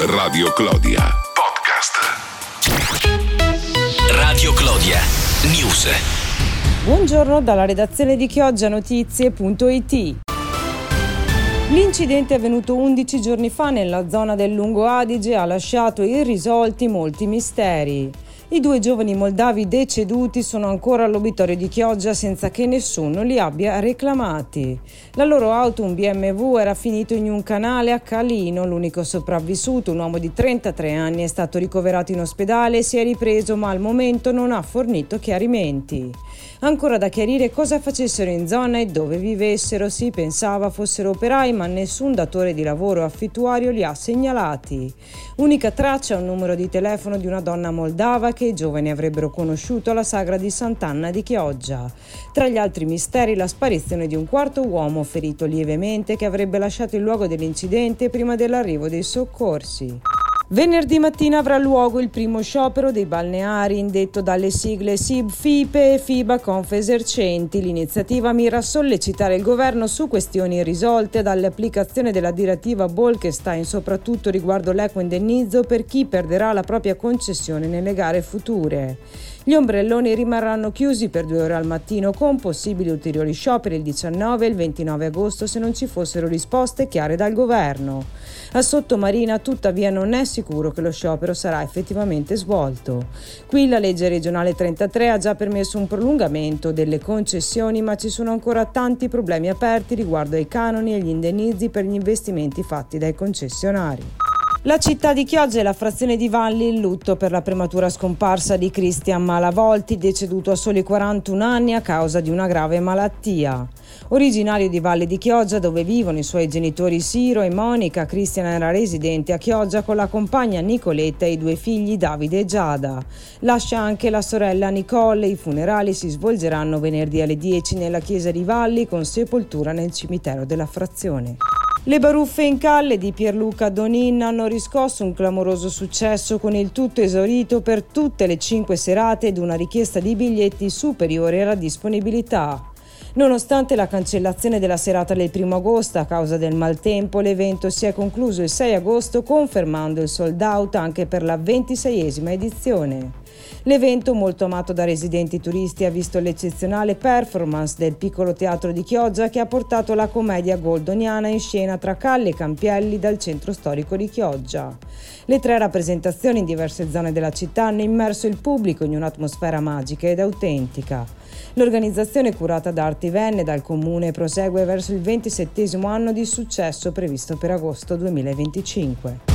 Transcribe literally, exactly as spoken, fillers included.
Radio Clodia Podcast. Radio Clodia News. Buongiorno dalla redazione di chioggia notizie punto it. L'incidente avvenuto undici giorni fa nella zona del Lungo Adige ha lasciato irrisolti molti misteri. I due giovani moldavi deceduti sono ancora all'obitorio di Chioggia senza che nessuno li abbia reclamati. La loro auto, un B M W, era finito in un canale a Calino. L'unico sopravvissuto, un uomo di trentatré anni, è stato ricoverato in ospedale e si è ripreso, ma al momento non ha fornito chiarimenti. Ancora da chiarire cosa facessero in zona e dove vivessero. Si pensava fossero operai, ma nessun datore di lavoro o affittuario li ha segnalati. Unica traccia, un numero di telefono di una donna moldava che i giovani avrebbero conosciuto alla sagra di Sant'Anna di Chioggia. Tra gli altri misteri, la sparizione di un quarto uomo ferito lievemente che avrebbe lasciato il luogo dell'incidente prima dell'arrivo dei soccorsi. Venerdì mattina avrà luogo il primo sciopero dei balneari indetto dalle sigle S I B, FIPE e FIBA Confesercenti. L'iniziativa mira a sollecitare il governo su questioni irrisolte dall'applicazione della direttiva Bolkestein, soprattutto riguardo l'equo indennizzo per chi perderà la propria concessione nelle gare future. Gli ombrelloni rimarranno chiusi per due ore al mattino, con possibili ulteriori scioperi il diciannove e il ventinove agosto se non ci fossero risposte chiare dal governo. A Sottomarina, tuttavia, non è sicuro che lo sciopero sarà effettivamente svolto. Qui la legge regionale trentatré ha già permesso un prolungamento delle concessioni, ma ci sono ancora tanti problemi aperti riguardo ai canoni e agli indennizi per gli investimenti fatti dai concessionari. La città di Chioggia e la frazione di Valli in lutto per la prematura scomparsa di Cristian Malavolti, deceduto a soli quarantuno anni a causa di una grave malattia. Originario di Valle di Chioggia, dove vivono i suoi genitori Siro e Monica, Cristian era residente a Chioggia con la compagna Nicoletta e i due figli Davide e Giada. Lascia anche la sorella Nicole. I funerali si svolgeranno venerdì alle dieci nella chiesa di Valli, con sepoltura nel cimitero della frazione. Le baruffe in calle di Pierluca Donin hanno riscosso un clamoroso successo, con il tutto esaurito per tutte le cinque serate ed una richiesta di biglietti superiore alla disponibilità. Nonostante la cancellazione della serata del primo agosto a causa del maltempo, l'evento si è concluso il sei agosto, confermando il sold out anche per la ventiseiesima edizione. L'evento, molto amato da residenti turisti, ha visto l'eccezionale performance del piccolo teatro di Chioggia, che ha portato la commedia goldoniana in scena tra Calle e Campielli dal centro storico di Chioggia. Le tre rappresentazioni in diverse zone della città hanno immerso il pubblico in un'atmosfera magica ed autentica. L'organizzazione, curata da Artivenne e dal Comune, prosegue verso il ventisettesimo anno di successo previsto per agosto duemilaventicinque.